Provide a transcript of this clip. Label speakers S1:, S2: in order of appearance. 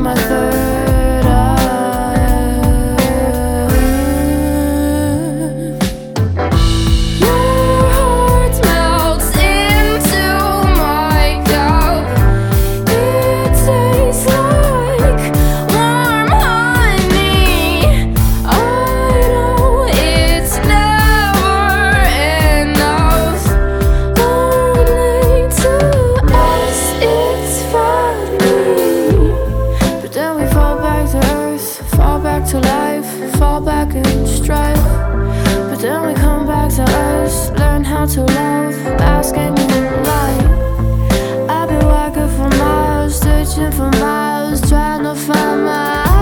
S1: my third eye. Your heart melts into my cup. It tastes like warm honey. I know it's never enough. Only to us it's funny. But then we fall back to earth, fall back to life, fall back in strife. But then we come back to us, learn how to love, bask in the light. I've been walking for miles, searching for miles, trying to find my